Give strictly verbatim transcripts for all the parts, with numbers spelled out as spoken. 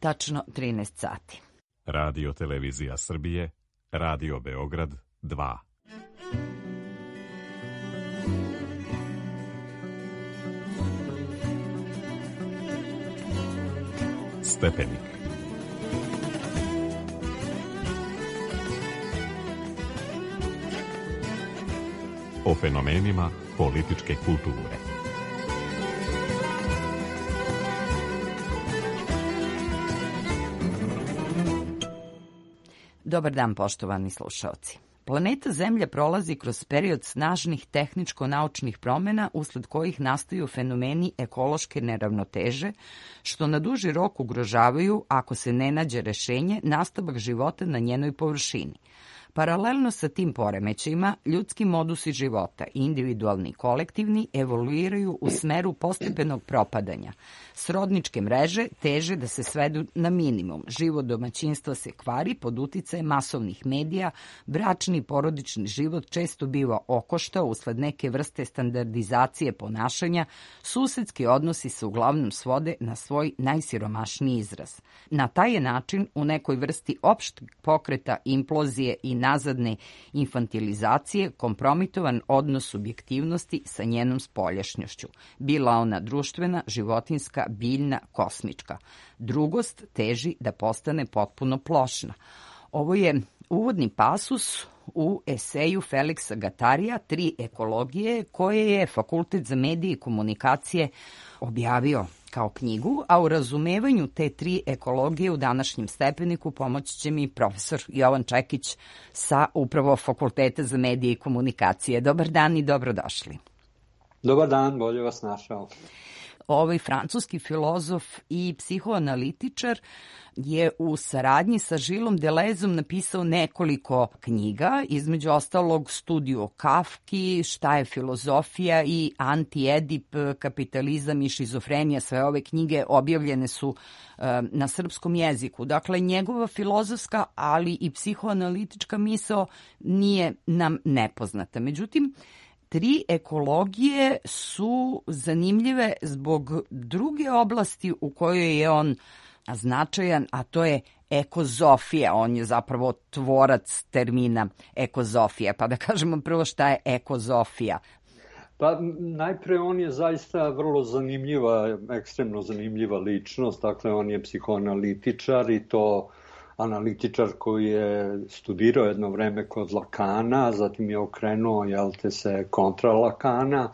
tačno trinaest sati. Radio Televizija Srbije, Radio Beograd dva. Stepenik. O fenomenima političke kulture. Dobar dan, poštovani slušaoci. Planeta Zemlja prolazi kroz period snažnih tehničko-naučnih promena usled kojih nastaju fenomeni ekološke neravnoteže, što na duži rok ugrožavaju, ako se ne nađe rešenje, nastavak života na njenoj površini. Paralelno sa tim poremećajima, ljudski modusi života, individualni i kolektivni, evoluiraju u smeru postepenog propadanja. Srodničke mreže teže da se svedu na minimum. Život domaćinstva se kvari pod uticajem masovnih medija, bračni i porodični život često biva okoštao usled neke vrste standardizacije ponašanja, susedski odnosi se uglavnom svode na svoj najsiromašniji izraz. Na taj je način u nekoj vrsti opšteg pokreta implozije i nazadne infantilizacije kompromitovan odnos subjektivnosti sa njenom spoljašnjošću, bila ona društvena, životinjska, biljna, kosmička. Drugost teži da postane potpuno plošna. Ovo je uvodni pasus u eseju Feliksa Gatarija Tri ekologije, koje je Fakultet za medije i komunikacije objavio kao knjigu, a u razumevanju te tri ekologije u današnjem stepeniku pomoći će mi profesor Jovan Čekić sa upravo Fakulteta za medije i komunikacije. Dobar dan i dobrodošli. Dobar dan, bolje vas našao. Ovaj francuski filozof i psihoanalitičar je u saradnji sa Žilom Delezom napisao nekoliko knjiga, između ostalog Studiju o Kafki, Šta je filozofija i Anti-Edip, Kapitalizam i šizofrenija. Sve ove knjige objavljene su e, na srpskom jeziku. Dakle, njegova filozofska, ali i psihoanalitička misao nije nam nepoznata. Međutim, Tri ekologije su zanimljive zbog druge oblasti u kojoj je on značajan, a to je ekozofija. On je zapravo tvorac termina ekozofija. Pa da kažemo prvo šta je ekozofija. Pa najpre on je zaista vrlo zanimljiva, ekstremno zanimljiva ličnost. Dakle, on je psihoanalitičar i to analitičar koji je studirao jedno vreme kod Lakana, zatim je okrenuo, jel te se, kontra Lakana,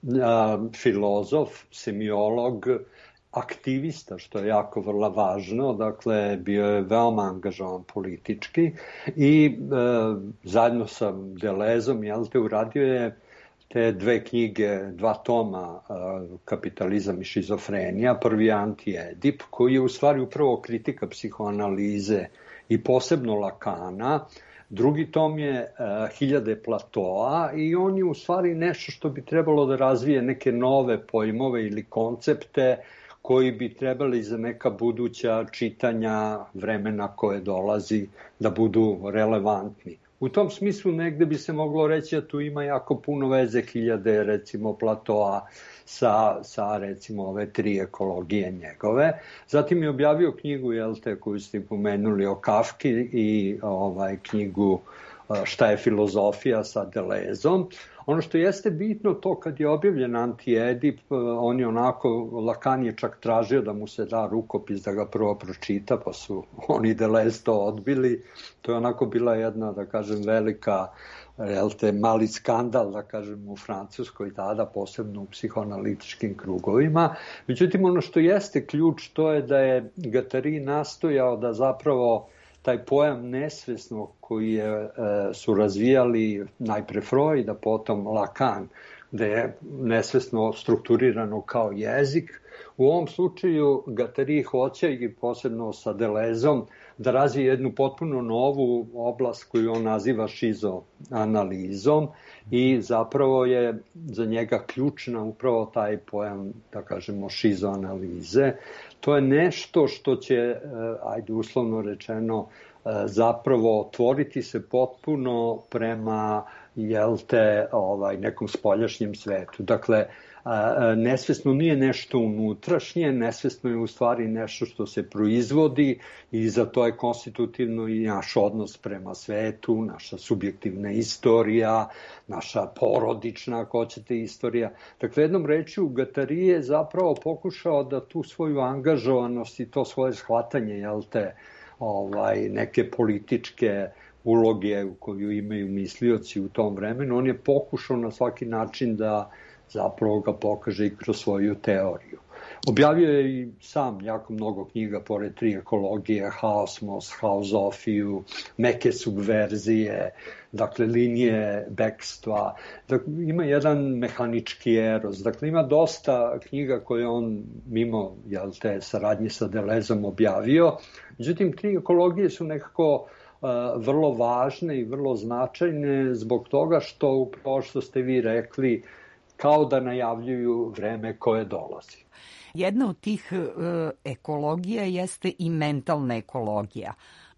filozof, semiolog, aktivista, što je jako vrlo važno, dakle bio je veoma angažovan politički i e, zajedno sa Delezom, jel te, uradio je te dve knjige, dva toma, Kapitalizam i šizofrenija. Prvi je Anti-Edip, koji je u stvari upravo kritika psihoanalize i posebno Lakana. Drugi tom je Hiljade Platoa i on je u stvari nešto što bi trebalo da razvije neke nove pojmove ili koncepte koji bi trebali za neka buduća čitanja vremena koje dolazi da budu relevantni. U tom smislu negde bi se moglo reći da tu ima jako puno veze Hiljade, recimo, Platoa sa, sa recimo, ove tri ekologije njegove. Zatim je objavio knjigu, jel te, koju ste pomenuli, o Kafki i ovaj, knjigu Šta je filozofija sa Delezom. Ono što jeste bitno, to kad je objavljen Anti-Edip, on je onako, Lacan je čak tražio da mu se da rukopis da ga prvo pročita, pa su oni Delez to odbili. To je onako bila jedna, da kažem, velika, jel te, mali skandal, da kažem, u Francuskoj tada, posebno u psihoanalitičkim krugovima. Međutim, ono što jeste ključ, to je da je Gattari nastojao da zapravo taj pojam nesvesnog koji je, e, su razvijali najpre Freud, a potom Lacan, gde je nesvesno strukturirano kao jezik. U ovom slučaju Gattari hoće, i posebno sa Delezom, da razvije jednu potpuno novu oblast koju on naziva šizoanalizom i zapravo je za njega ključna upravo taj pojam, da kažemo, šizoanalize. To je nešto što će, ajde uslovno rečeno, zapravo otvoriti se potpuno prema, jel te, ovaj, nekom spoljašnjem svetu. Dakle, Nesvesno nije nešto unutrašnje, nesvesno je u stvari nešto što se proizvodi i za to je konstitutivno i naš odnos prema svetu, naša subjektivna istorija, naša porodična, ako hoćete, istorija. Dakle, jednom rečju, Guattari je zapravo pokušao da tu svoju angažovanost i to svoje shvatanje, jel te, ovaj, neke političke uloge koju imaju mislioci u tom vremenu, on je pokušao na svaki način da zapravo ga pokaže i kroz svoju teoriju. Objavio je i sam jako mnogo knjiga, pored tri ekologije, Haosmos, Haosofiju, Meke subverzije, dakle linije bekstva. Dakle, ima jedan mehanički eros, dakle ima dosta knjiga koje on mimo jel, te saradnje sa Delezom objavio. Međutim, tri ekologije su nekako uh, vrlo važne i vrlo značajne zbog toga što, upravo što ste vi rekli, kao da najavljuju vreme koje dolazi. Jedna od tih e, ekologija jeste i mentalna ekologija.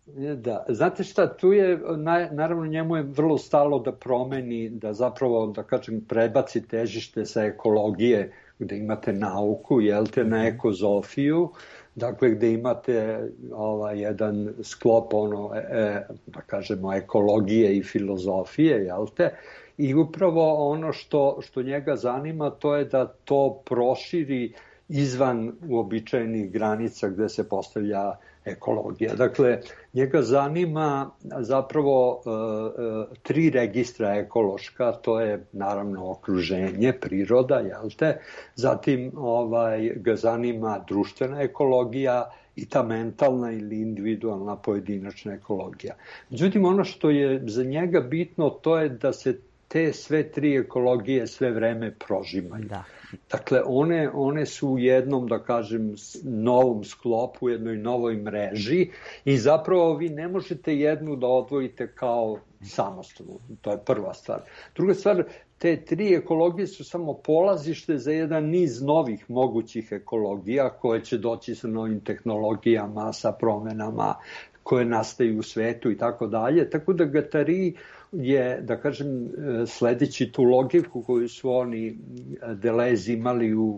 Da, znate šta, tu je, naravno njemu je vrlo stalo da promeni, da zapravo, da kažem, prebaci težište sa ekologije, gde imate nauku, jel te, na ekozofiju, dakle gde imate ovaj, jedan sklop, ono, e, da kažemo, ekologije i filozofije, jel te, i upravo ono što, što njega zanima, to je da to proširi izvan uobičajenih granica gde se postavlja ekologija. Dakle, njega zanima zapravo e, e, tri registra ekološka, to je naravno okruženje, priroda, jel te? Zatim ovaj, ga zanima društvena ekologija i ta mentalna ili individualna pojedinačna ekologija. Međutim, ono što je za njega bitno, to je da se te sve tri ekologije sve vreme prožimaju. Da. Dakle, one, one su u jednom, da kažem, novom sklopu, u jednoj novoj mreži i zapravo vi ne možete jednu da odvojite kao samostalnu. To je prva stvar. Druga stvar, te tri ekologije su samo polazište za jedan niz novih mogućih ekologija koje će doći sa novim tehnologijama, sa promenama koje nastaju u svetu i tako dalje. Tako da Guattari je, da kažem, sledeći tu logiku koju su oni Deleuze imali u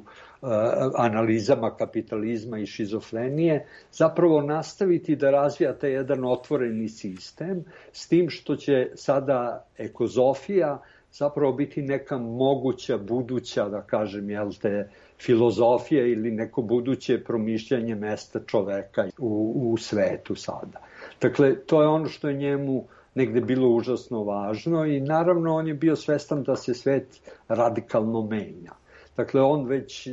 analizama kapitalizma i šizofrenije, zapravo nastaviti da razvija taj jedan otvoreni sistem, s tim što će sada ekozofija zapravo biti neka moguća buduća, da kažem, jel te, filozofija ili neko buduće promišljanje mesta čoveka u, u svetu sada. Dakle, to je ono što je njemu negde bilo užasno važno i naravno on je bio svestan da se svet radikalno menja. Dakle, on već uh,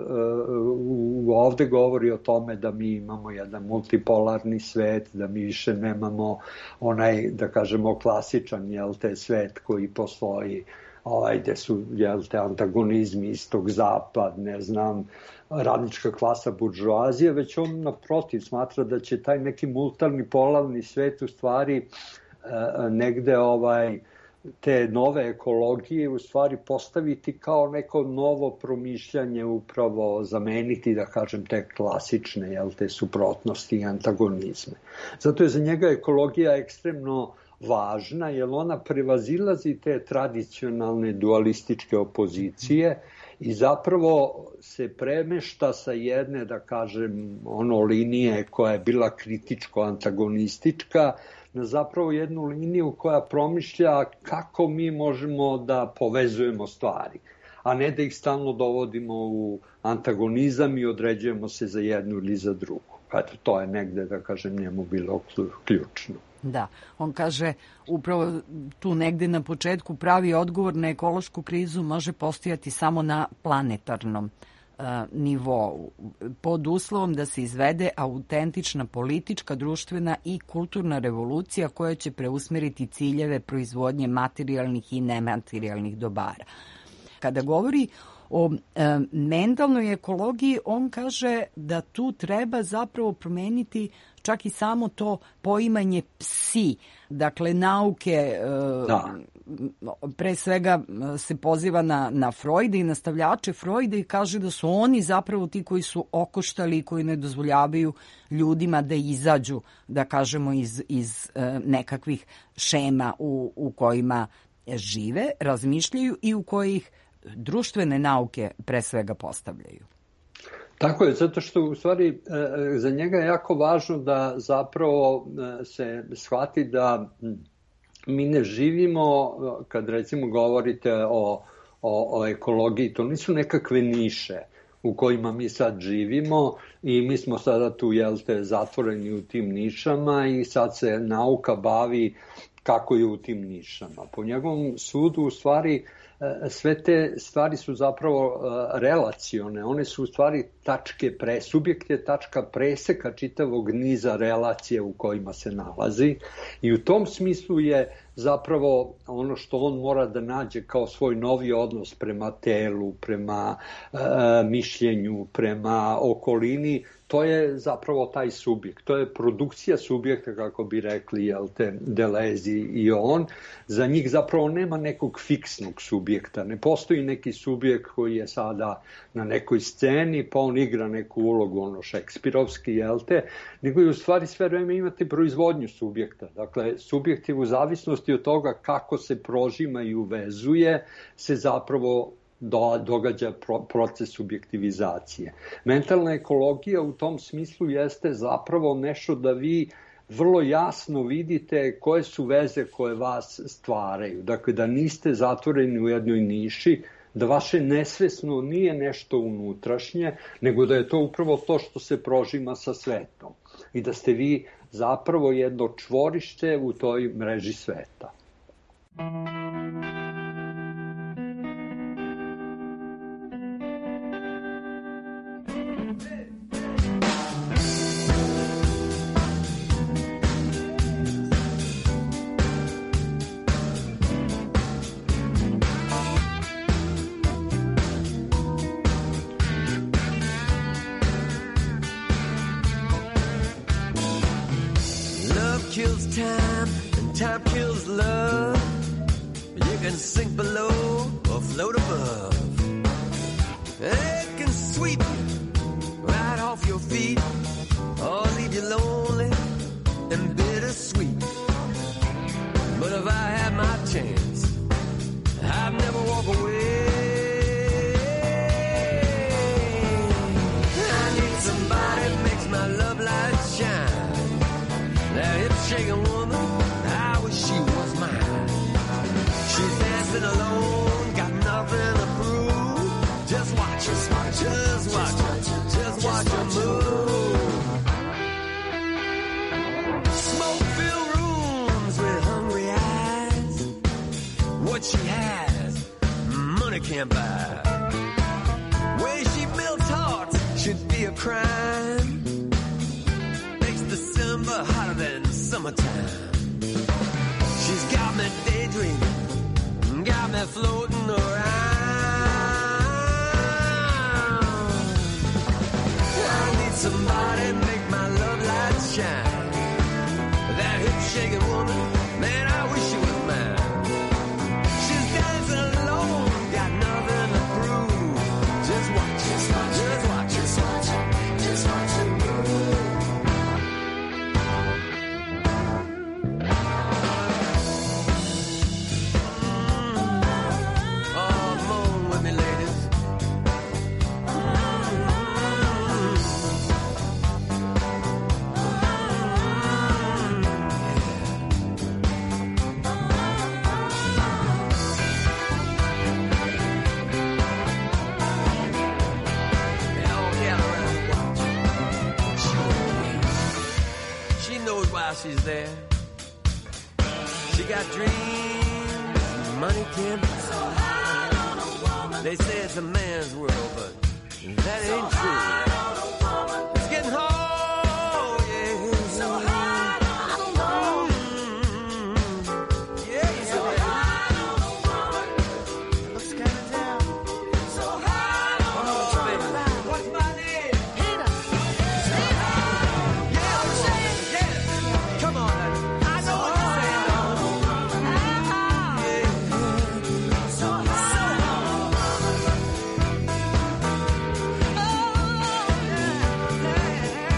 uh, ovde govori o tome da mi imamo jedan multipolarni svet, da mi više nemamo onaj, da kažemo, klasičan, jel te, svet koji postoji, ovaj, gde su, jel te, antagonizmi istog zapad, ne znam, radnička klasa buržoazija, već on naprotiv smatra da će taj neki multipolarni svet u stvari negde ovaj, te nove ekologije u stvari postaviti kao neko novo promišljanje, upravo zameniti, da kažem, te klasične, jel, te suprotnosti i antagonizme. Zato je za njega ekologija ekstremno važna, jer ona prevazilazi te tradicionalne dualističke opozicije i zapravo se premešta sa jedne, da kažem, ono linije koja je bila kritičko-antagonistička, na zapravo jednu liniju koja promišlja kako mi možemo da povezujemo stvari, a ne da ih stalno dovodimo u antagonizam i određujemo se za jednu ili za drugu. Eto, to je negde, da kažem, njemu bilo ključno. Da, on kaže upravo tu negde na početku pravi odgovor na ekološku krizu može postojati samo na planetarnom nivou, pod uslovom da se izvede autentična politička, društvena i kulturna revolucija koja će preusmeriti ciljeve proizvodnje materijalnih i nematerijalnih dobara. Kada govori o e, mentalnoj ekologiji, on kaže da tu treba zapravo promeniti čak i samo to poimanje psi. Dakle, nauke e, da. pre svega se poziva na, na Freuda i nastavljače Freuda i kaže da su oni zapravo ti koji su okoštali i koji ne dozvoljavaju ljudima da izađu, da kažemo, iz, iz e, nekakvih šema u, u kojima žive, razmišljaju i u kojih društvene nauke pre svega postavljaju. Tako je, zato što u stvari za njega je jako važno da zapravo se shvati da mi ne živimo, kad recimo govorite o, o, o ekologiji, to nisu nekakve niše u kojima mi sad živimo i mi smo sada tu, jel te, zatvoreni u tim nišama i sad se nauka bavi kako je u tim nišama. Po njegovom sudu, u stvari, sve te stvari su zapravo relacione, one su u stvari tačke pre, subjekt je tačka preseka čitavog niza relacije u kojima se nalazi i u tom smislu je zapravo ono što on mora da nađe kao svoj novi odnos prema telu, prema e, mišljenju, prema okolini, to je zapravo taj subjekt. To je produkcija subjekta, kako bi rekli, jel te, Deleuze i on. Za njih zapravo nema nekog fiksnog subjekta. Ne postoji neki subjekt koji je sada na nekoj sceni, pa on igra neku ulogu, ono šekspirovski, jel te, nego je u stvari sve vreme imate proizvodnju subjekta. Dakle, subjekt je u zavisnosti od toga kako se prožima i uvezuje, se zapravo do, događa pro, proces subjektivizacije. Mentalna ekologija u tom smislu jeste zapravo nešto da vi vrlo jasno vidite koje su veze koje vas stvaraju. Dakle, da niste zatvoreni u jednoj niši, da vaše nesvesno nije nešto unutrašnje, nego da je to upravo to što se prožima sa svetom. I da ste vi zapravo jedno čvorište u toj mreži sveta. Kills time, and time kills love. You can sink below or float above. It can sweep you right off your feet, or leave you lonely and bittersweet. But if I had my chance, I'd never walk away. I need somebody that makes my love light shine. That hip-shaking woman, I wish she was mine. She's dancing alone, got nothing to prove. Just watch her, just watch her, just watch her move. Smoke-filled rooms with hungry eyes. What she has, money can't buy. Way she builds hearts should be a crime. December hotter than summertime. She's got me daydreaming, got me floating around. I need somebody to make my love light shine. That hip-shaking woman, man, I wish she was mine. She's dancing alone, got nothing to prove. Just watch, just watch, just watch, just watch, just watch her move. She's there. She got dreams money can't buy. They say it's a man's world, but that ain't true. It's getting hard, yeah. So hard on a woman. Yeah, so hard on a woman. Looks kind of down. So hard on a woman. What's my name? Peter. Yeah, I'm saying, yeah. Come on. I know what you're saying, though. Yeah. So hard. Oh, yeah.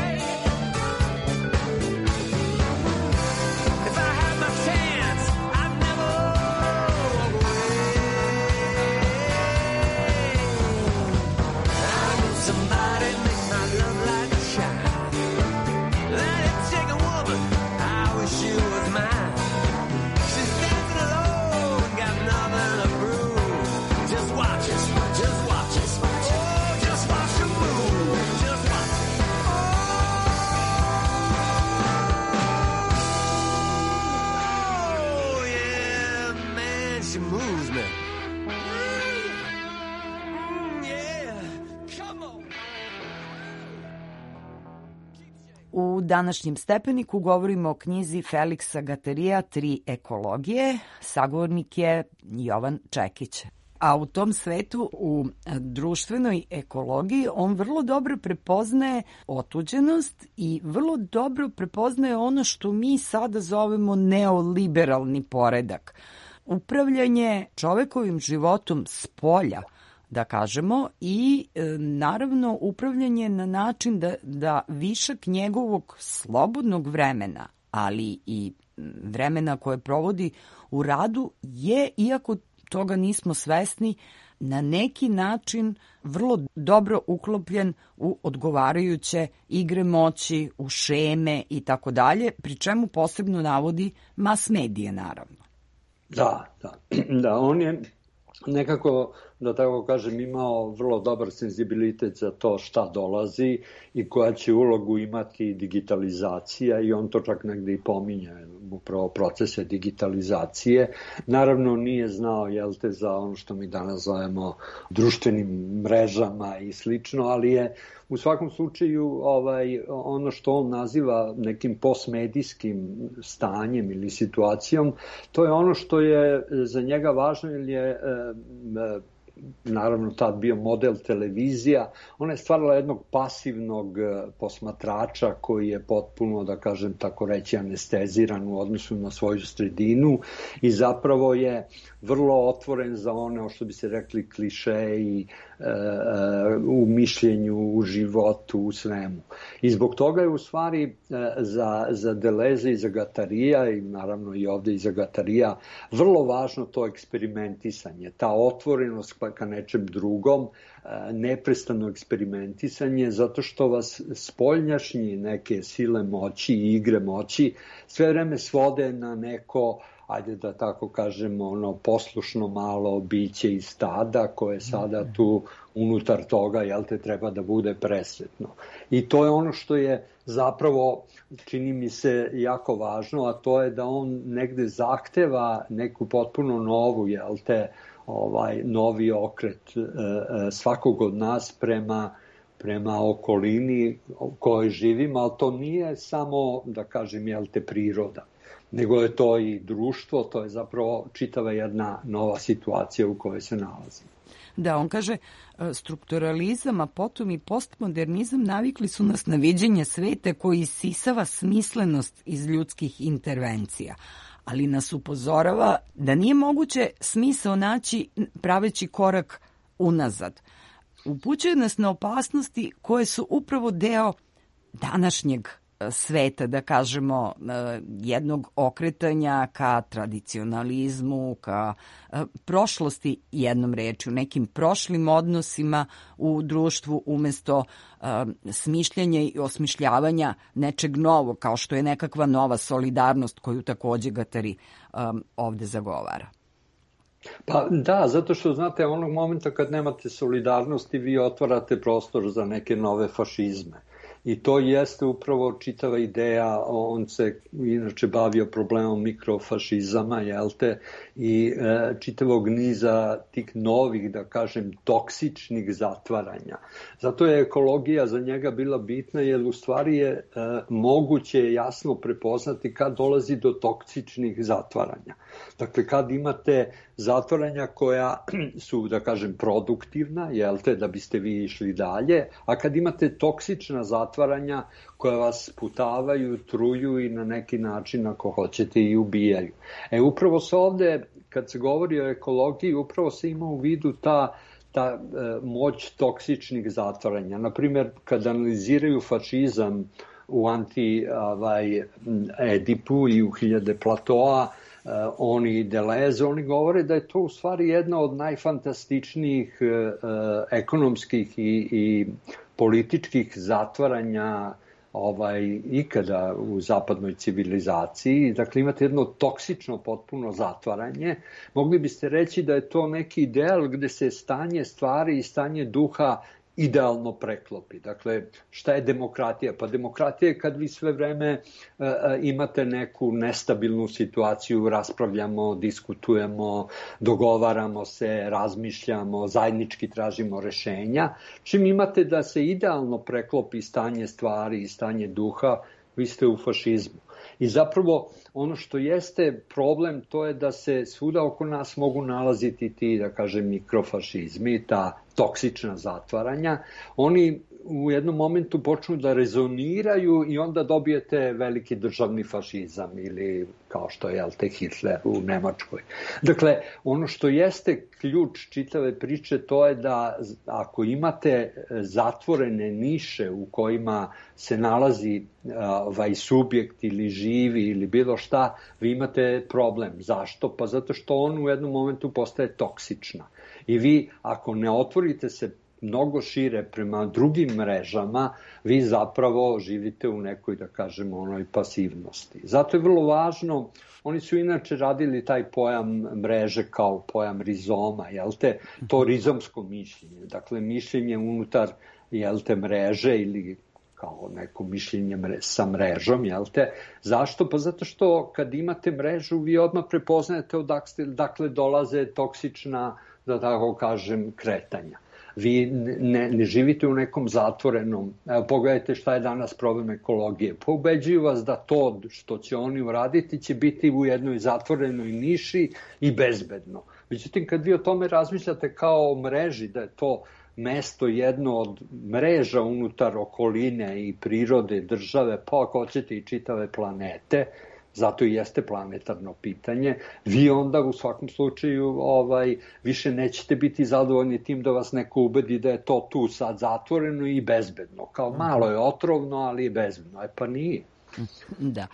današnjem stepeniku govorimo o knjizi Feliksa Gatarija Tri ekologije. Sagovornik je Jovan Čekić. A u tom svetu, u društvenoj ekologiji, on vrlo dobro prepoznaje otuđenost i vrlo dobro prepoznaje ono što mi sada zovemo neoliberalni poredak. Upravljanje čovekovim životom s polja, da kažemo, i e, naravno upravljanje na način da, da višak njegovog slobodnog vremena, ali i vremena koje provodi u radu je, iako toga nismo svesni, na neki način vrlo dobro uklopljen u odgovarajuće igre moći, u šeme i tako dalje, pri čemu posebno navodi mass medije, naravno. Da, da, da, on je nekako, da tako kažem, imao vrlo dobar senzibilitet za to šta dolazi i koja će ulogu imati digitalizacija, i on to čak negde i pominje, upravo procese digitalizacije. Naravno nije znao, jel te, za ono što mi danas zovemo društvenim mrežama i slično, ali je u svakom slučaju ovaj, ono što on naziva nekim postmedijskim stanjem ili situacijom, to je ono što je za njega važno, jer je e, e, naravno tad bio model televizija. Ona je stvarala jednog pasivnog posmatrača koji je potpuno, da kažem tako reći, anesteziran u odnosu na svoju sredinu i zapravo je vrlo otvoren za ono što bi se rekli klišeji e, u mišljenju, u životu, u svemu. I zbog toga je u stvari e, za, za Deleuze i za Gatarija, i naravno i ovde i za Gatarija, vrlo važno to eksperimentisanje, ta otvorenost ka nečem drugom, neprestano eksperimentisanje, zato što vas spoljnjašnji neke sile moći i igre moći sve vreme svode na neko, ajde da tako kažemo, ono poslušno malo biće iz stada koje sada tu unutar toga, jel te, treba da bude presretno. I to je ono što je zapravo, čini mi se, jako važno, a to je da on negde zahteva neku potpuno novu, jel te, ovaj novi okret e, e, svakog od nas prema prema okolini u kojoj živimo, ali to nije samo, da kažem, jel te, priroda, nego je to i društvo, to je zapravo čitava jedna nova situacija u kojoj se nalazimo. Da, on kaže, strukturalizam, a potom i postmodernizam navikli su nas na viđenje sveta koji isisava smislenost iz ljudskih intervencija, ali nas upozorava da nije moguće smisao naći praveći korak unazad. Upućuje nas na opasnosti koje su upravo deo današnjeg sveta, da kažemo, jednog okretanja ka tradicionalizmu, ka prošlosti, jednom rečju, nekim prošlim odnosima u društvu umesto smišljanja i osmišljavanja nečeg novog, kao što je nekakva nova solidarnost koju takođe Gatari ovde zagovara. Pa da, zato što, znate, onog momenta kad nemate solidarnosti, vi otvarate prostor za neke nove fašizme. I to jeste upravo čitava ideja, on se inače bavio problemom mikrofašizama, jel te, i e, čitavog niza tih novih, da kažem, toksičnih zatvaranja. Zato je ekologija za njega bila bitna, jer u stvari je e, moguće jasno prepoznati kad dolazi do toksičnih zatvaranja. Dakle, kad imate zatvaranja koja su, da kažem, produktivna, jel te, da biste vi išli dalje, a kad imate toksična zatvaranja koja vas sputavaju, truju i na neki način, ako hoćete, i ubijaju. E, upravo se ovde, kad se govori o ekologiji, upravo se ima u vidu ta ta e, moć toksičnih zatvaranja. Naprimer, kad analiziraju fašizam u anti ovaj, Edipu i u Hiljade Platoa, Uh, oni Deleuze, oni govore da je to u stvari jedna od najfantastičnijih uh, ekonomskih i, i političkih zatvaranja ovaj, ikada u zapadnoj civilizaciji. Dakle, imate jedno toksično potpuno zatvaranje. Mogli biste reći da je to neki ideal gde se stanje stvari i stanje duha idealno preklopi. Dakle, šta je demokratija? Pa demokratija je kad vi sve vreme e, imate neku nestabilnu situaciju, raspravljamo, diskutujemo, dogovaramo se, razmišljamo, zajednički tražimo rešenja. Čim imate da se idealno preklopi stanje stvari i stanje duha, vi ste u fašizmu. I zapravo ono što jeste problem, to je da se svuda oko nas mogu nalaziti ti, da kažem, mikrofašizmi, ta toksična zatvaranja. Oni u jednom momentu počnu da rezoniraju i onda dobijete veliki državni fašizam ili kao što je, jel te, Hitler u Nemačkoj. Dakle, ono što jeste ključ čitave priče, to je da ako imate zatvorene niše u kojima se nalazi ovaj subjekt ili živi ili bilo šta, vi imate problem. Zašto? Pa zato što on u jednom momentu postaje toksična. I vi, ako ne otvorite se mnogo šire prema drugim mrežama, vi zapravo živite u nekoj, da kažemo, onoj pasivnosti. Zato je vrlo važno, oni su inače radili taj pojam mreže kao pojam rizoma, jel te, to rizomsko mišljenje, dakle mišljenje unutar, jel te, mreže ili kao neko mišljenje mre, sa mrežom, jel te? Zašto? Pa zato što kad imate mrežu, vi odmah prepoznajete odakle, dakle dolaze toksična, da tako kažem, kretanja. Vi ne, ne živite u nekom zatvorenom, evo, pogledajte šta je danas problem ekologije. Pobeđuju vas da to što će oni uraditi će biti u jednoj zatvorenoj niši i bezbedno. Međutim, kad vi o tome razmišljate kao o mreži, da je to mesto jedno od mreža unutar okoline i prirode, države, pa ako hoćete i čitave planete, zato i jeste planetarno pitanje, vi onda u svakom slučaju ovaj, više nećete biti zadovoljni tim da vas neko ubedi da je to tu sad zatvoreno i bezbedno. Kao malo je otrovno, ali je bezbedno. E pa nije. Da.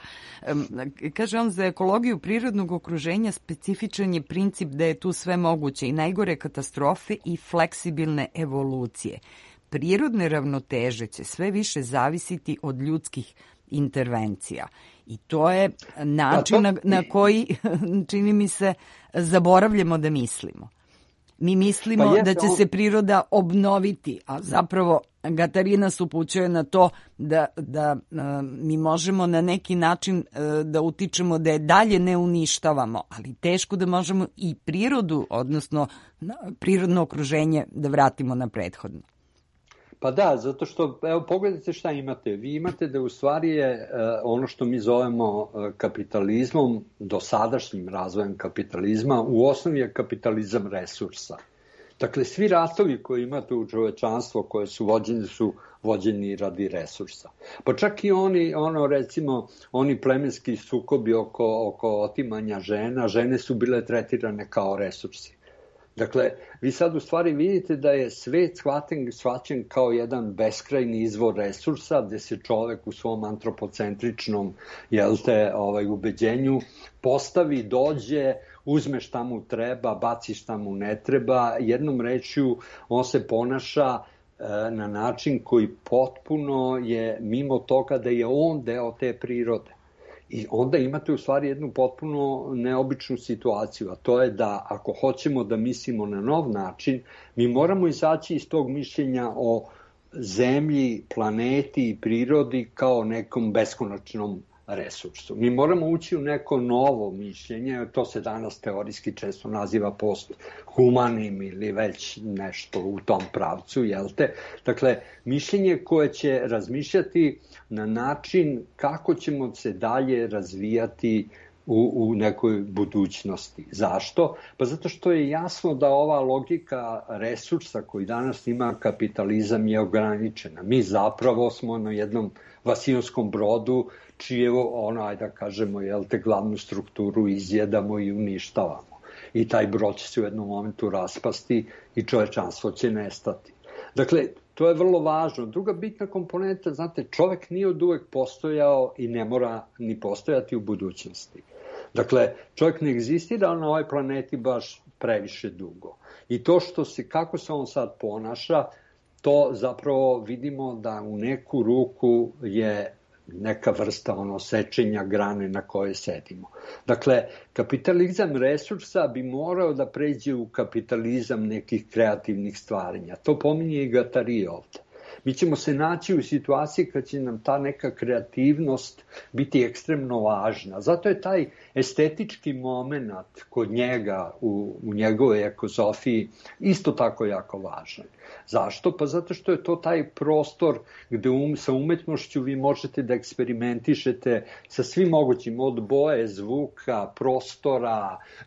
Kaže on, za ekologiju prirodnog okruženja specifičan je princip da je tu sve moguće i najgore katastrofe i fleksibilne evolucije. Prirodne ravnoteže će sve više zavisiti od ljudskih intervencija. I to je način na, na koji, čini mi se, zaboravljamo da mislimo. Mi mislimo pa da će on... se priroda obnoviti, a zapravo Gatarina nas upućuje na to da, da a, mi možemo na neki način a, da utičemo da je dalje ne uništavamo, ali teško da možemo i prirodu, odnosno na, prirodno okruženje da vratimo na prethodno. Pa da, zato što, evo, pogledajte šta imate. Vi imate da u stvari je uh, ono što mi zovemo uh, kapitalizmom, dosadašnjim razvojem kapitalizma, u osnovi je kapitalizam resursa. Dakle, svi ratovi koje imate u čovečanstvo, koje su vođeni, su vođeni radi resursa. Pa čak i oni, ono, recimo, oni plemenski sukobi oko, oko otimanja žena, žene su bile tretirane kao resursi. Dakle, vi sad u stvari vidite da je svet shvaćen, shvaćen kao jedan beskrajni izvor resursa, gde se čovek u svom antropocentričnom, jel te, ovaj, ubeđenju postavi, dođe, uzme šta mu treba, baci šta mu ne treba, jednom rečju on se ponaša e, na način koji potpuno je mimo toga da je on deo te prirode. I onda imate u stvari jednu potpuno neobičnu situaciju, a to je da ako hoćemo da mislimo na nov način, mi moramo izaći iz tog mišljenja o zemlji, planeti i prirodi kao nekom beskonačnom resursu. Mi moramo ući u neko novo mišljenje, to se danas teorijski često naziva posthumanim ili već nešto u tom pravcu, jel te? Dakle, mišljenje koje će razmišljati na način kako ćemo se dalje razvijati u, u nekoj budućnosti. Zašto? Pa zato što je jasno da ova logika resursa koji danas ima kapitalizam je ograničena. Mi zapravo smo na jednom vasionskom brodu čije, ono, ajde da kažemo, jel te, glavnu strukturu izjedamo i uništavamo. I taj brod će se u jednom momentu raspasti i čovečanstvo će nestati. Dakle, to je vrlo važno. Druga bitna komponenta, znate, čovek nije od uvek postojao i ne mora ni postojati u budućnosti. Dakle, čovjek ne egzistira na ovoj planeti baš previše dugo. I to što se, kako se on sad ponaša, to zapravo vidimo da u neku ruku je neka vrsta ono sečenja grane na kojoj sedimo. Dakle, kapitalizam resursa bi morao da pređe u kapitalizam nekih kreativnih stvarenja. To pominje i Guattari ovde. Mi ćemo se naći u situaciji kad će nam ta neka kreativnost biti ekstremno važna. Zato je taj estetički moment kod njega u, u njegovoj ekosofiji isto tako jako važan. Zašto? Pa zato što je to taj prostor gde um, sa umetnošću vi možete da eksperimentišete sa svim mogućim, od boje, zvuka, prostora, e,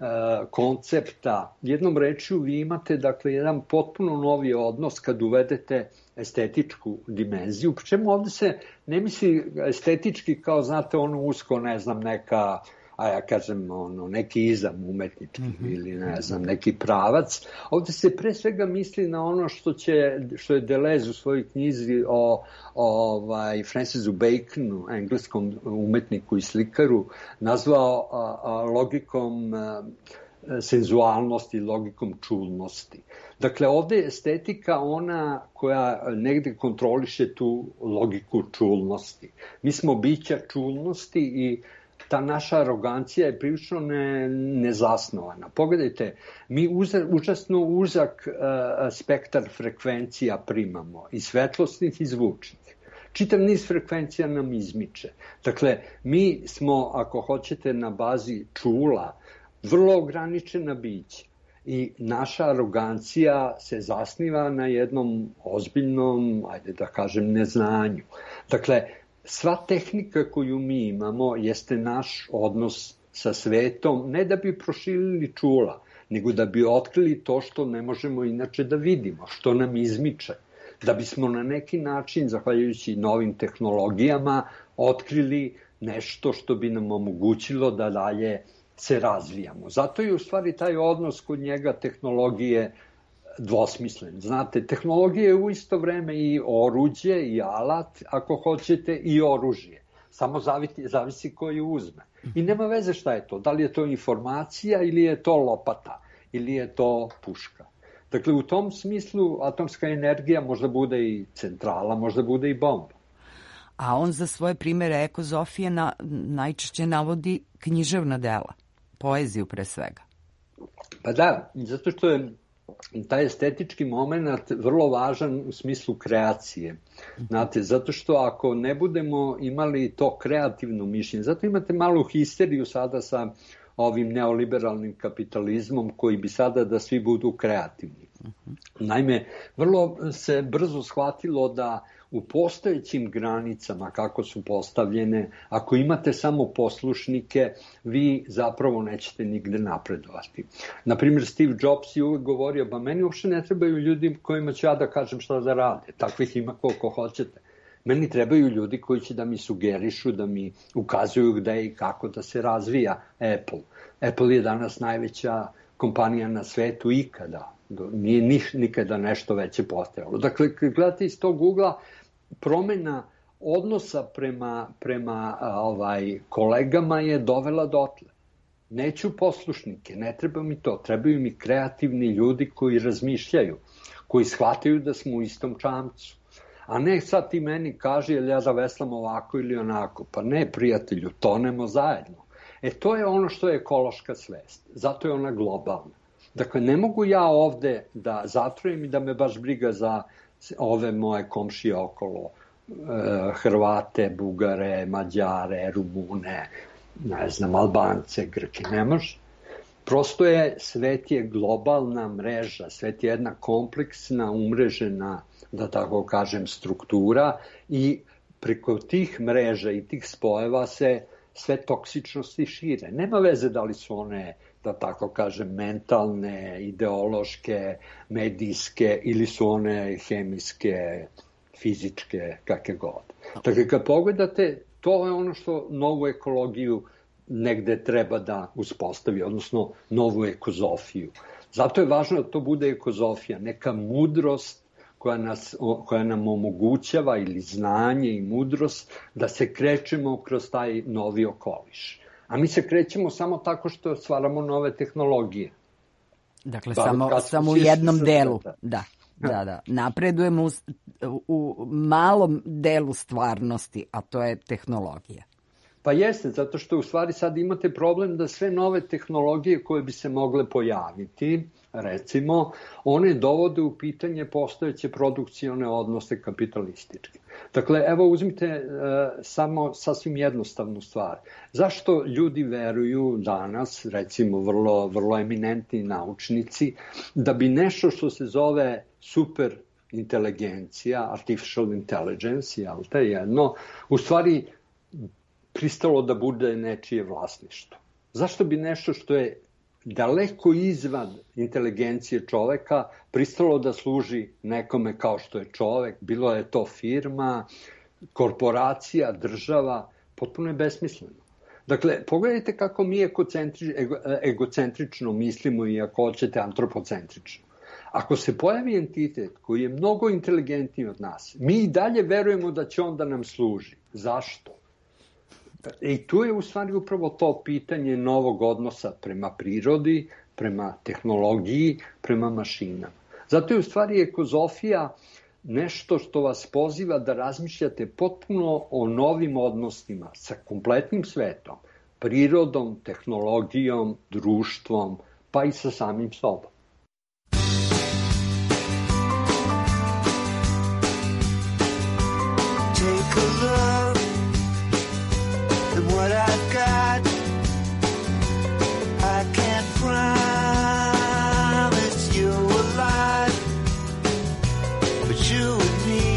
koncepta. Jednom rečju vi imate dakle jedan potpuno novi odnos kad uvedete estetičku dimenziju, pri čemu ovde se ne misli estetički kao, znate, ono usko, ne znam, neka, a ja kažem, ono, neki izam umetnički mm-hmm. ili ne znam, neki pravac. Ovde se pre svega misli na ono što će, što je Deleuze u svojoj knjizi o, o ovaj, Francisu Baconu, engleskom umetniku i slikaru, nazvao a, a, logikom a, senzualnosti, logikom čulnosti. Dakle, ovde je estetika ona koja negde kontroliše tu logiku čulnosti. Mi smo bića čulnosti i ta naša arogancija je prilično ne, nezasnovana. Pogledajte, mi uza, užasno uzak uh, spektar frekvencija primamo, i svetlosnih i zvučnih. Čitav niz frekvencija nam izmiče. Dakle, mi smo, ako hoćete, na bazi čula, vrlo ograničena bića. I naša arogancija se zasniva na jednom ozbiljnom, ajde da kažem, neznanju. Dakle, sva tehnika koju mi imamo jeste naš odnos sa svetom, ne da bi proširili čula, nego da bi otkrili to što ne možemo inače da vidimo, što nam izmiče. Da bismo na neki način, zahvaljujući novim tehnologijama, otkrili nešto što bi nam omogućilo da dalje se razvijamo. Zato je u stvari taj odnos kod njega tehnologije dvosmislen. Znate, tehnologija je u isto vreme i oruđe, i alat, ako hoćete, i oružje. Samo zavisi, zavisi ko je uzme. I nema veze šta je to. Da li je to informacija ili je to lopata ili je to puška. Dakle, u tom smislu atomska energija možda bude i centrala, možda bude i bomba. A on za svoje primere ekozofije na, najčešće navodi književna dela, poeziju pre svega. Pa da, zato što je taj estetički moment vrlo važan u smislu kreacije. Znate, zato što ako ne budemo imali to kreativno mišljenje, zato imate malu histeriju sada sa ovim neoliberalnim kapitalizmom koji bi sada da svi budu kreativni. Naime, vrlo se brzo shvatilo da u postojećim granicama kako su postavljene, ako imate samo poslušnike, vi zapravo nećete nigde napredovati. Naprimjer, Steve Jobs je uvek govorio, ba meni uopšte ne trebaju ljudi kojima ću ja da kažem šta da rade. Takvih ima koliko hoćete. Meni trebaju ljudi koji će da mi sugerišu, da mi ukazuju gde i kako da se razvija Apple. Apple je danas najveća kompanija na svetu ikada. Nije niš, nikada nešto veće postojalo. Dakle, kad gledate iz tog ugla, promena odnosa prema, prema a, ovaj, kolegama je dovela dotle. Neću poslušnike, ne treba mi to. Trebaju mi kreativni ljudi koji razmišljaju, koji shvataju da smo u istom čamcu. A ne sad ti meni kaži jel ja da veslam ovako ili onako. Pa ne, prijatelju, tonemo zajedno. E to je ono što je ekološka svest. Zato je ona globalna. Dakle, ne mogu ja ovde da zatrujem i da me baš briga za ove moje komšije okolo, e, Hrvate, Bugare, Mađare, Rumune, ne znam, Albance, Grke, ne može. Prosto je, svet je globalna mreža, svet je jedna kompleksna, umrežena, da tako kažem, struktura i preko tih mreža i tih spojeva se sve toksičnosti šire. Nema veze da li su one, da tako kažem, mentalne, ideološke, medijske ili su one hemijske, fizičke, kakve god. Dakle, kad pogledate, to je ono što novu ekologiju negde treba da uspostavi, odnosno novu ekozofiju. Zato je važno da to bude ekozofija, neka mudrost koja, nas, koja nam omogućava, ili znanje i mudrost, da se krećemo kroz taj novi okoliš. A mi se krećemo samo tako što stvaramo nove tehnologije. Dakle, da, samo, samo u jednom delu. Da, da, da. Napredujemo u, u malom delu stvarnosti, a to je tehnologija. Pa jeste, zato što u stvari sad imate problem da sve nove tehnologije koje bi se mogle pojaviti, recimo, one dovode u pitanje postojeće produkcione odnose kapitalističke. Dakle, evo uzmite e, samo sasvim jednostavnu stvar. Zašto ljudi veruju danas, recimo vrlo, vrlo eminentni naučnici, da bi nešto što se zove super inteligencija, artificial intelligence, jel te jedno, u stvari pristalo da bude nečije vlasništvo? Zašto bi nešto što je daleko izvan inteligencije čoveka pristalo da služi nekome kao što je čovek, bilo je to firma, korporacija, država, potpuno je besmisleno. Dakle, pogledajte kako mi egocentri, ego, egocentrično mislimo i ako hoćete antropocentrično. Ako se pojavi entitet koji je mnogo inteligentniji od nas, mi i dalje verujemo da će on da nam služi. Zašto? I tu je u stvari upravo to pitanje novog odnosa prema prirodi, prema tehnologiji, prema mašinama. Zato je u stvari ekozofija nešto što vas poziva da razmišljate potpuno o novim odnosima sa kompletnim svetom, prirodom, tehnologijom, društvom, pa i sa samim sobom. Take a look at what I've got. I can't promise you a lot, but you and me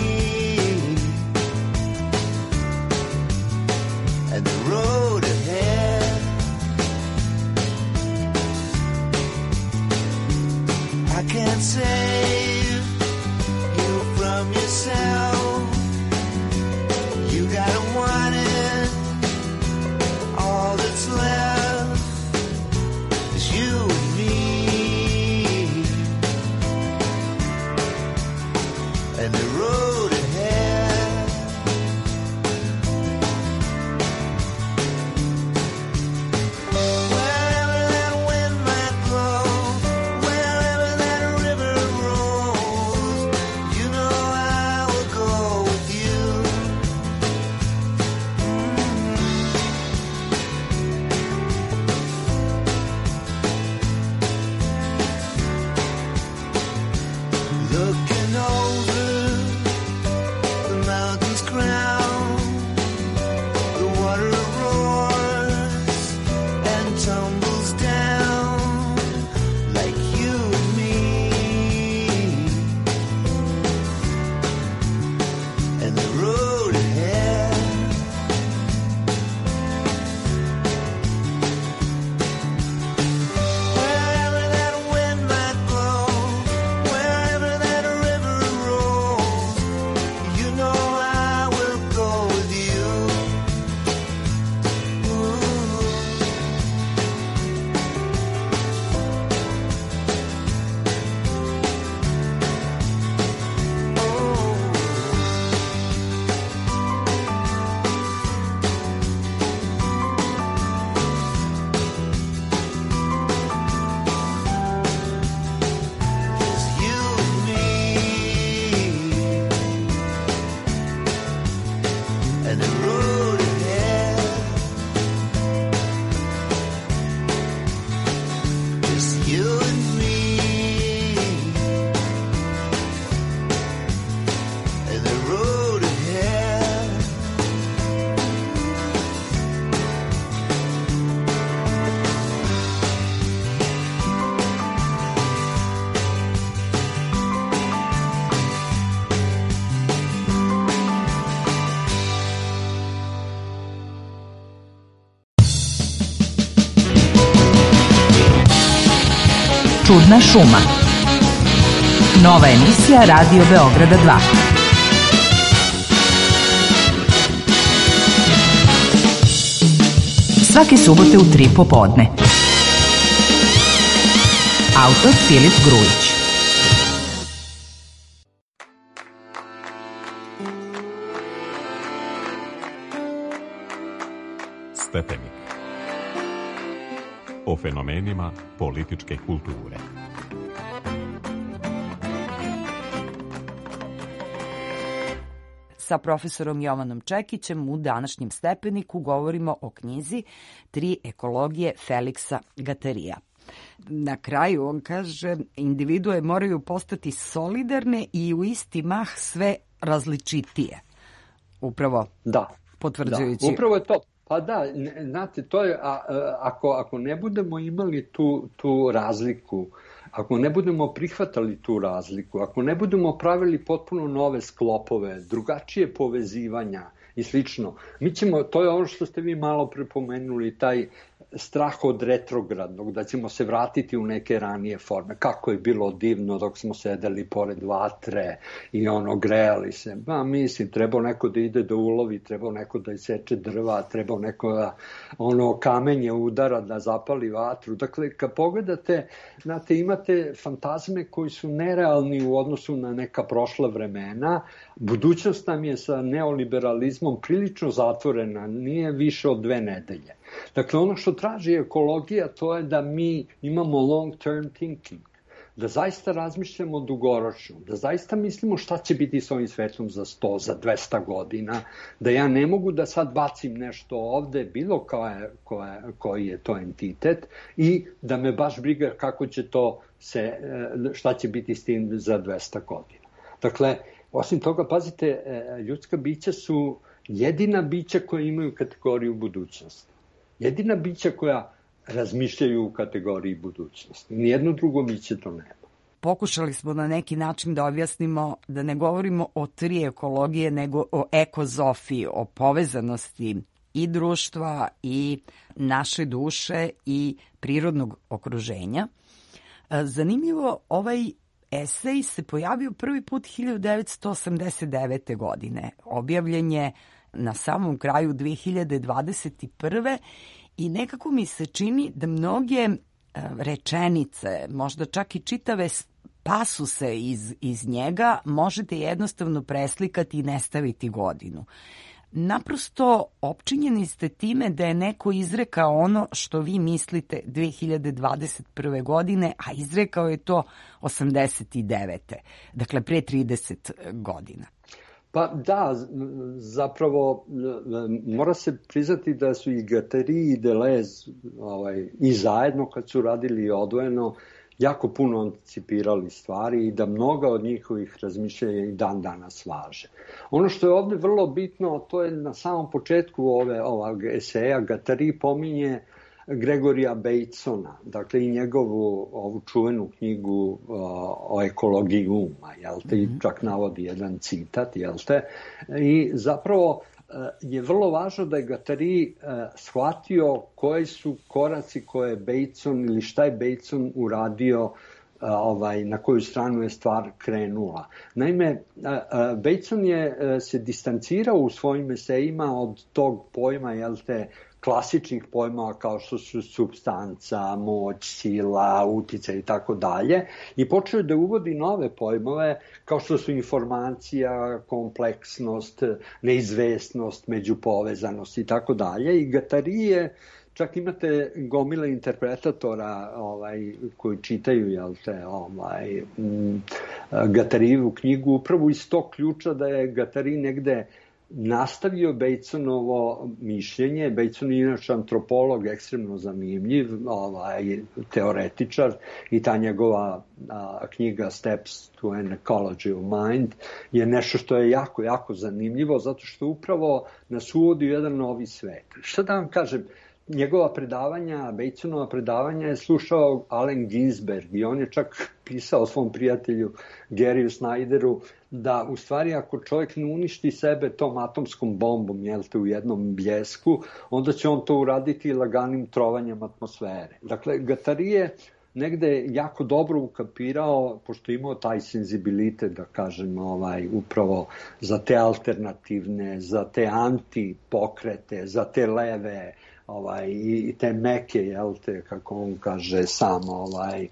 and the road ahead. I can't save you from yourself. You gotta want it. All that's left is you and me and the road ahead. Wherever that wind might blow, wherever that river rolls, you know I will go with you. Looking over the mountain's crown, the water roars and tumbles down like you and me and the road ahead. Wherever that wind might blow, wherever that river rolls, you know I will go with you. Ooh. Just you and me and the road ahead. Just you and me and the road ahead. Čudna šuma. Nova emisija Radio Beograda dva. Svake subote u tri popodne. Autor Filip Grujić. Stepenik. O fenomenima političke kulture. sa profesorom Jovanom Čekićem u današnjem Stepeniku govorimo o knjizi Tri ekologije Feliksa Gatarija. Na kraju on kaže, individue moraju postati solidarne i u isti mah sve različitije. Upravo da, potvrđujući. Da, upravo je to. Pa da, znate, to je, a, a, ako, ako ne budemo imali tu, tu razliku, ako ne budemo prihvatali tu razliku, ako ne budemo pravili potpuno nove sklopove, drugačije povezivanja i slično, mi ćemo, to je ono što ste vi malo prepomenuli, taj strah od retrogradnog, da ćemo se vratiti u neke ranije forme. Kako je bilo divno dok smo sedeli pored vatre i ono, grejali se. Ma, mislim, trebao neko da ide da ulovi, trebao neko da iseče drva, trebao neko da ono, kamenje udara, da zapali vatru. Dakle, kad pogledate, znate, imate fantazme koji su nerealni u odnosu na neka prošla vremena. Budućnost nam je sa neoliberalizmom prilično zatvorena, nije više od dve nedelje. Dakle, ono što traži ekologija, to je da mi imamo long term thinking, da zaista razmišljamo dugoročno, da zaista mislimo šta će biti s ovim svetom za sto, za dvesta godina, da ja ne mogu da sad bacim nešto ovde, bilo koje, koje, koji je to entitet, i da me baš briga kako će to se, šta će biti s tim za dvesta godina. Dakle, osim toga, pazite, ljudska bića su jedina bića koja imaju kategoriju budućnosti. Jedina bića koja razmišljaju u kategoriji budućnosti. Nijedno drugo biće to nema. Pokušali smo na neki način da objasnimo da ne govorimo o tri ekologije, nego o ekozofiji, o povezanosti i društva i naše duše i prirodnog okruženja. Zanimljivo, ovaj esej se pojavio prvi put hiljadu devetsto osamdeset devete. godine. Objavljen je na samom kraju dve hiljade dvadeset prve. i nekako mi se čini da mnoge rečenice, možda čak i čitave pasuse iz, iz njega možete jednostavno preslikati i ne staviti godinu. Naprosto opčinjeni ste time da je neko izrekao ono što vi mislite dve hiljade dvadeset prve. godine, a izrekao je to osamdeset devete. Dakle, pre trideset godina. Pa da, zapravo mora se priznati da su i Gattari i Deleuze ovaj, i zajedno kad su radili odvojeno jako puno anticipirali stvari i da mnoga od njihovih razmišljanja i dan danas važe. Ono što je ovde vrlo bitno, to je na samom početku ove, ovog eseja, Gattari pominje Gregorija Batesona, dakle i njegovu ovu čuvenu knjigu o, o ekologiji uma, jel te, i čak navodi jedan citat, jel te, i zapravo je vrlo važno da je Gattari shvatio koji su koraci koje je Bateson ili šta je Bateson uradio, ovaj, na koju stranu je stvar krenula. Naime, Bateson je se distancirao u svojim esejima od tog pojma, jel te, klasičnih pojmova kao što su supstanca, moć, sila, uticaj i tako dalje, i počeo da uvodi nove pojmove kao što su informacija, kompleksnost, neizvesnost, međupovezanost i tako dalje. I Gattari je, čak imate gomile interpretatora ovaj, koji čitaju, jel te, ovaj, Gattarijevu knjigu upravo iz tog ključa da je Gattari negde nastavio Batesonovo mišljenje. Bateson je inače antropolog, ekstremno zanimljiv, ovaj, teoretičar, i ta njegova a, knjiga Steps to an Ecology of Mind je nešto što je jako, jako zanimljivo, zato što upravo nas uvodi u jedan novi svet. Šta da vam kažem, njegova predavanja, Batesonova predavanja je slušao Allen Ginsberg i on je čak pisao svom prijatelju Garyu Snyderu da u stvari ako čovjek ne uništi sebe tom atomskom bombom, jel te, u jednom bljesku, onda će on to uraditi laganim trovanjem atmosfere. Dakle, Gattari je negde jako dobro ukapirao, pošto je imao taj senzibilitet, da kažem, ovaj, upravo za te alternativne, za te antipokrete, za te leve, ovaj, i te meke, jel te, kako on kaže sam, ovaj,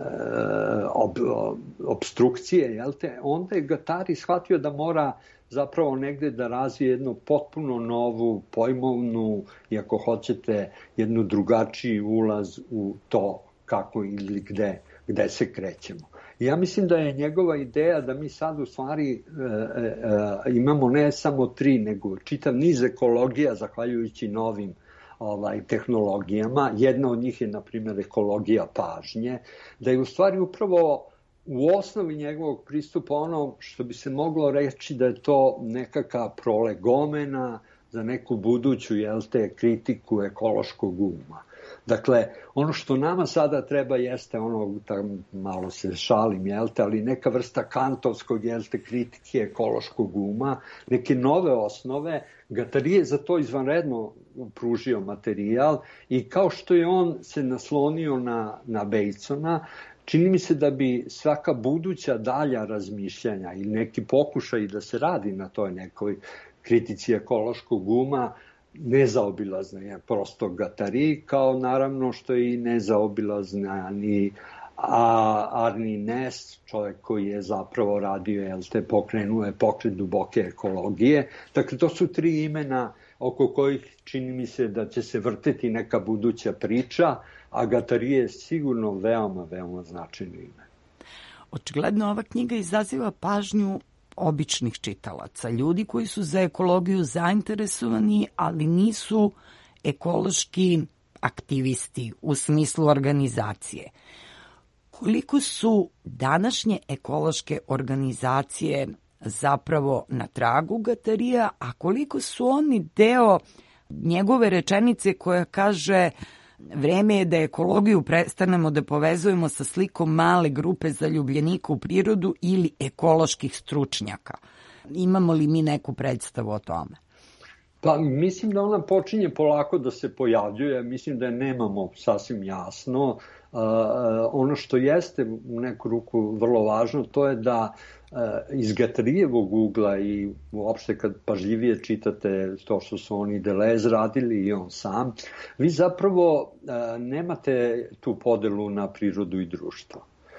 ob, obstrukcije, jel te, onda je Gattari shvatio da mora zapravo negde da razvije jednu potpuno novu pojmovnu, i ako hoćete, jednu drugačiji ulaz u to kako ili gde, gde se krećemo. Ja mislim da je njegova ideja da mi sad u stvari e, e, imamo ne samo tri, nego čitav niz ekologija zahvaljujući novim ovaj, tehnologijama. Jedna od njih je, na primjer, ekologija pažnje, da je u stvari upravo u osnovi njegovog pristupa ono što bi se moglo reći da je to nekakva prolegomena za neku buduću, jel te, kritiku ekološkog uma. Dakle, ono što nama sada treba jeste ono, tam malo se šalim, jel te, ali neka vrsta kantovskog, jel te, kritike ekološkog uma, neke nove osnove. Guattari je za to izvanredno pružio materijal i kao što je on se naslonio na, na Batesona, čini mi se da bi svaka buduća dalja razmišljanja ili neki pokušaj da se radi na toj nekoj kritici ekološkog uma nezaobilazna je prosto Guattari, kao naravno što je i nezaobilazna ni a Arni Ness, čovjek koji je zapravo radio, jel te, pokrenuo je pokret duboke ekologije. Dakle, to su tri imena oko kojih čini mi se da će se vrteti neka buduća priča, a Guattari je sigurno veoma, veoma značajno ime. Očigledno ova knjiga izaziva pažnju običnih čitalaca, ljudi koji su za ekologiju zainteresovani, ali nisu ekološki aktivisti u smislu organizacije. Koliko su današnje ekološke organizacije zapravo na tragu Guattarija, a koliko su oni deo njegove rečenice koja kaže vreme je da ekologiju prestanemo da povezujemo sa slikom male grupe zaljubljenika u prirodu ili ekoloških stručnjaka. Imamo li mi neku predstavu o tome? Pa mislim da ona počinje polako da se pojavljuje, mislim da je nemamo sasvim jasno. Uh, ono što jeste u neku ruku vrlo važno, to je da uh, iz Guattarijevog ugla i uopšte kad pažljivije čitate to što su oni Deleuze radili i on sam, vi zapravo uh, nemate tu podelu na prirodu i društvo.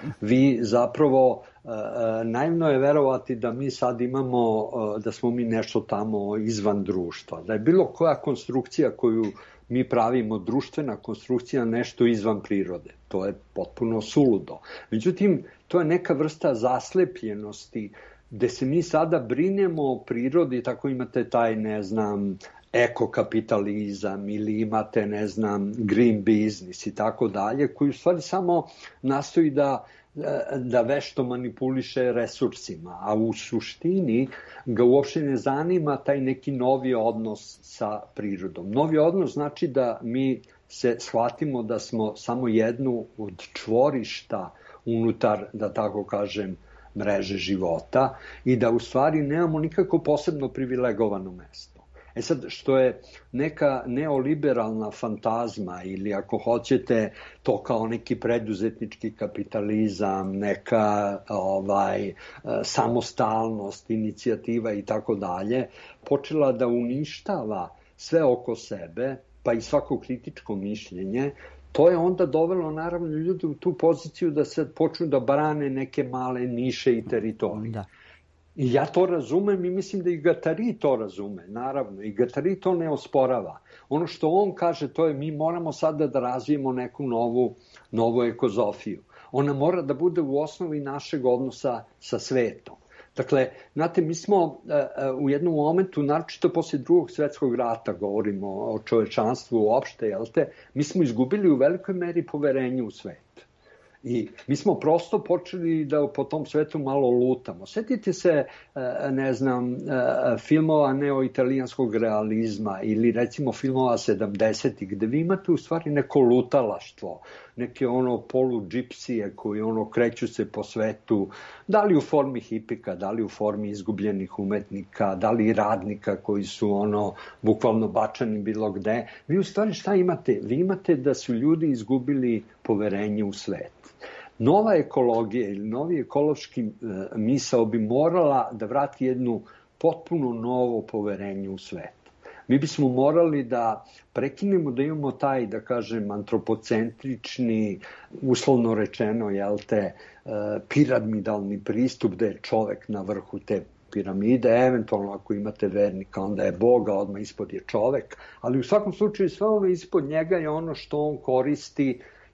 Vi zapravo, uh, naivno je verovati da mi sad imamo, uh, da smo mi nešto tamo izvan društva, da je bilo koja konstrukcija koju mi pravimo, društvena konstrukcija, nešto izvan prirode. To je potpuno suludo. Međutim, to je neka vrsta zaslepljenosti gde se mi sada brinemo o prirodi, tako imate taj, ne znam, ekokapitalizam ili imate, ne znam, green business i tako dalje, koji u stvari samo nastoji da da vešto manipuliše resursima, a u suštini ga uopšte ne zanima taj neki novi odnos sa prirodom. Novi odnos znači da mi se shvatimo da smo samo jednu od čvorišta unutar, da tako kažem, mreže života i da u stvari nemamo nikako posebno privilegovano mesto. E sad, što je neka neoliberalna fantazma ili ako hoćete to kao neki preduzetnički kapitalizam, neka ovaj, samostalnost, inicijativa i tako dalje, počela da uništava sve oko sebe, pa i svako kritičko mišljenje, to je onda dovelo naravno ljude u tu poziciju da se počnu da brane neke male niše i teritorije. Da. I ja to razumem i mislim da i Guattari to razume, naravno. I Guattari to ne osporava. Ono što on kaže, to je mi moramo sada da razvijemo neku novu, novu ekozofiju. Ona mora da bude u osnovi našeg odnosa sa svetom. Dakle, znate, mi smo uh, u jednom momentu, naročito posle drugog svetskog rata, govorimo o čovečanstvu uopšte, jel te, mi smo izgubili u velikoj meri poverenje u svet. I mi smo prosto počeli da po tom svetu malo lutamo. Sjetite se, ne znam, filmova neoitalijanskog realizma ili recimo filmova sedamdesetih gde vi imate u stvari neko lutalaštvo, neke ono polu-džipsije koji ono kreću se po svetu, da li u formi hipika, da li u formi izgubljenih umetnika, da li radnika koji su ono bukvalno bačani bilo gde. Vi u stvari šta imate? Vi imate da su ljudi izgubili poverenje u svet. Nova ekologija ili novi ekološki e, misao bi morala da vrati jednu potpuno novo poverenje u svet. Mi bismo morali da prekinemo da imamo taj, da kažem, antropocentrični, uslovno rečeno, jel te, e, piramidalni pristup da je čovek na vrhu te piramide, eventualno ako imate vernika, onda je Bog, a odmah ispod je čovek, ali u svakom slučaju sve ovo ispod njega je ono što on koristi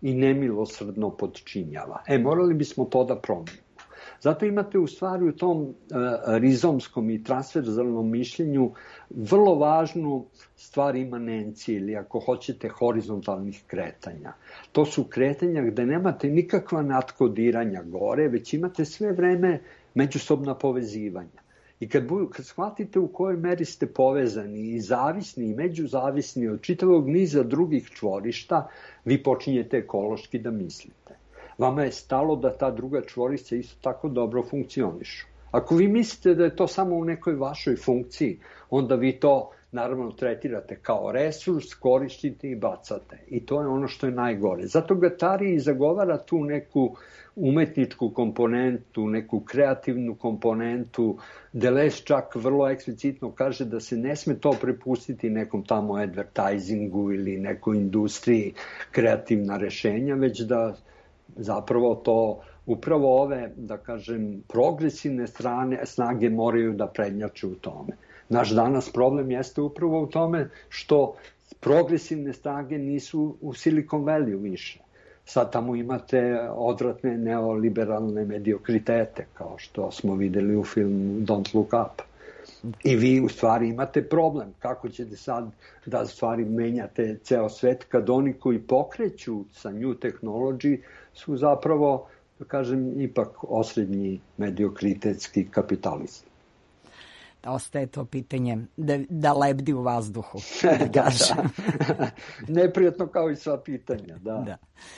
i nemilosrdno podčinjava. E, morali bismo to da promenimo. Zato imate u stvari u tom uh, rizomskom i transverzalnom mišljenju vrlo važnu stvar imanencije ili ako hoćete horizontalnih kretanja. To su kretanja gde nemate nikakva natkodiranja gore, već imate sve vreme međusobna povezivanja. I kad, bu, kad shvatite u kojoj meri ste povezani i zavisni i međuzavisni od čitavog niza drugih čvorišta, vi počinjete ekološki da mislite. Vama je stalo da ta druga čvorišta isto tako dobro funkcionišu. Ako vi mislite da je to samo u nekoj vašoj funkciji, onda vi to naravno tretirate kao resurs, koristite i bacate. I to je ono što je najgore. Zato Guattari zagovara tu neku umetničku komponentu, neku kreativnu komponentu. Deleuze čak vrlo eksplicitno kaže da se ne sme to prepustiti nekom tamo advertisingu ili nekoj industriji kreativna rešenja, već da zapravo to upravo ove, da kažem, progresivne strane, snage moraju da prednjače u tome. Naš danas problem jeste upravo u tome što progresivne snage nisu u Silicon Valley više. Sad tamo imate odvratne neoliberalne mediokritete, kao što smo videli u filmu Don't Look Up. I vi u stvari imate problem. Kako ćete sad da u stvari menjate ceo svet kad oni koji pokreću sa new technology su zapravo, da kažem, ipak osrednji mediokritetski kapitalisti. Ostaje to pitanje da, da lebdi u vazduhu. Da kažem. Da. Neprijatno kao i sva pitanja, da. Da.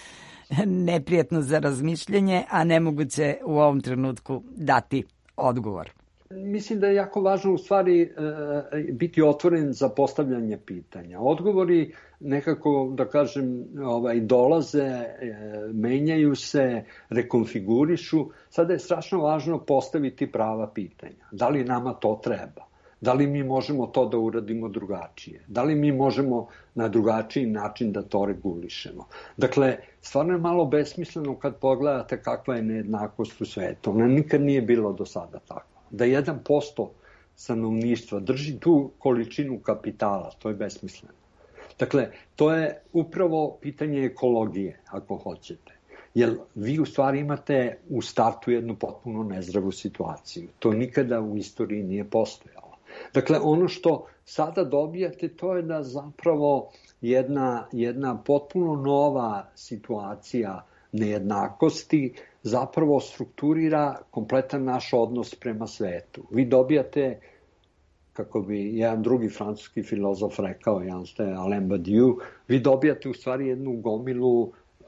Neprijatno za razmišljanje, a nemoguće u ovom trenutku dati odgovor. Mislim da je jako važno u stvari e, biti otvoren za postavljanje pitanja. Odgovori nekako, da kažem, ovaj, dolaze, e, menjaju se, rekonfigurišu. Sada je strašno važno postaviti prava pitanja. Da li nama to treba? Da li mi možemo to da uradimo drugačije? Da li mi možemo na drugačiji način da to regulišemo? Dakle, stvarno je malo besmisleno kad pogledate kakva je nejednakost u svetu. Ona nikad nije bilo do sada tako. Da jedan posto stanovništva drži tu količinu kapitala, to je besmisleno. Dakle, to je upravo pitanje ekologije, ako hoćete. Jer vi u stvari imate u startu jednu potpuno nezdravu situaciju. To nikada u istoriji nije postojalo. Dakle, ono što sada dobijate, to je da zapravo jedna, jedna potpuno nova situacija nejednakosti zapravo strukturira kompletan naš odnos prema svetu. Vi dobijate, kako bi jedan drugi francuski filozof rekao, jedan ste Alain Badiou, vi dobijate u stvari jednu gomilu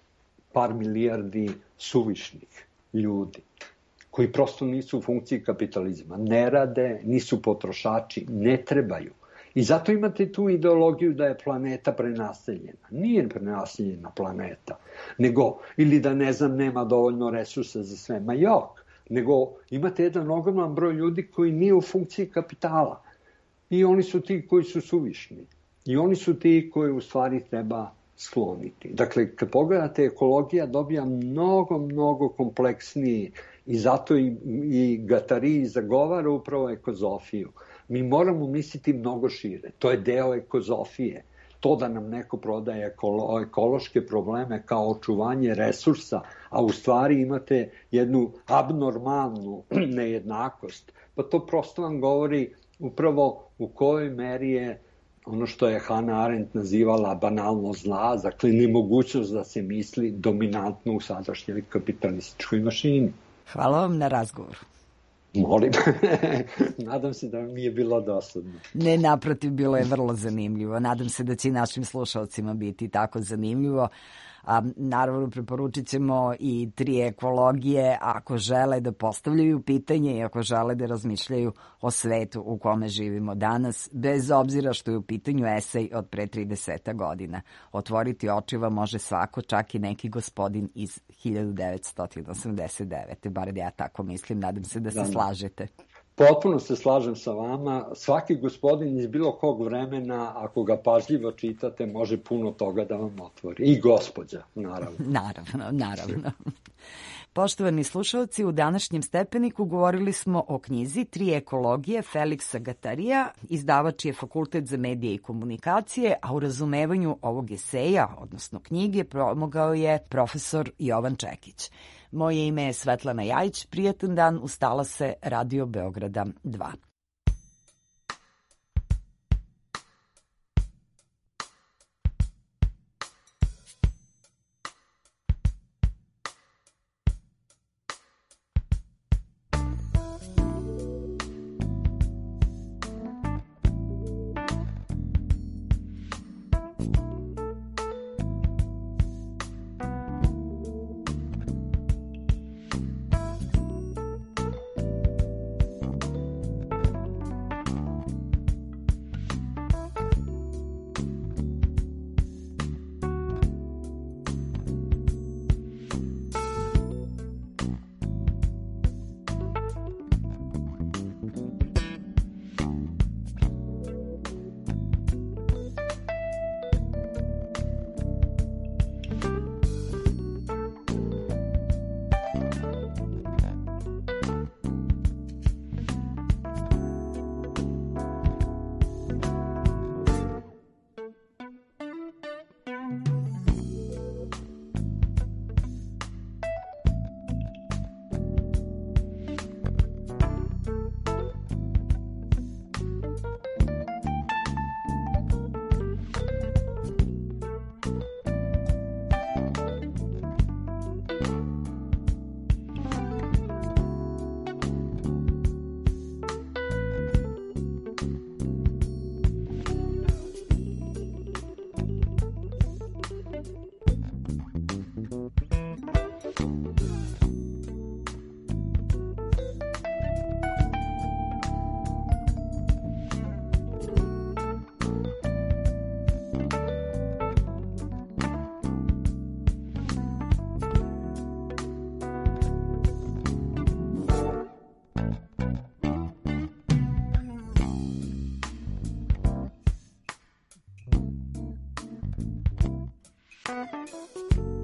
par milijardi suvišnih ljudi koji prosto nisu u funkciji kapitalizma. Ne rade, nisu potrošači, ne trebaju. I zato imate tu ideologiju da je planeta prenaseljena. Nije prenaseljena planeta, nego, ili da ne znam, nema dovoljno resursa za sve. Ma jok, nego imate jedan ogroman broj ljudi koji nije u funkciji kapitala. I oni su ti koji su suvišni. I oni su ti koji u stvari treba skloniti. Dakle, kad pogledate, ekologija dobija mnogo, mnogo kompleksniji i zato i, i Guattari zagovara upravo ekozofiju. Mi moramo misliti mnogo šire. To je deo ekozofije. To da nam neko prodaje ekolo, ekološke probleme kao očuvanje resursa, a u stvari imate jednu abnormalnu nejednakost, pa to prosto vam govori upravo u kojoj meri je ono što je Hannah Arendt nazivala banalno zla, dakle nemogućnost da se misli dominantno u sadašnjoj kapitalističkoj mašini. Hvala vam na razgovoru. Molim. Nadam se da vam nije bilo dosadno. Ne, naprotiv, bilo je vrlo zanimljivo. Nadam se da će i našim slušalcima biti tako zanimljivo. A, naravno, preporučit ćemo i tri ekologije ako žele da postavljaju pitanje i ako žele da razmišljaju o svetu u kome živimo danas, bez obzira što je u pitanju esej od pre trideset godina. Otvoriti očiva može svako, čak i neki gospodin iz hiljadu devetsto osamdeset devete. Bar ja tako mislim, nadam se da se da, slažete. Potpuno se slažem sa vama. Svaki gospodin iz bilo kog vremena, ako ga pažljivo čitate, može puno toga da vam otvori. I gospođa, naravno. Naravno, naravno. Poštovani slušalci, u današnjem Stepeniku govorili smo o knjizi Tri ekologije Feliksa Gatarija, izdavač je Fakultet za medije i komunikacije, a u razumevanju ovog eseja, odnosno knjige, pomogao je profesor Jovan Čekić. Moje ime je Svetlana Jajić, prijatan dan, ustala se Radio Beograda dva. Thank you.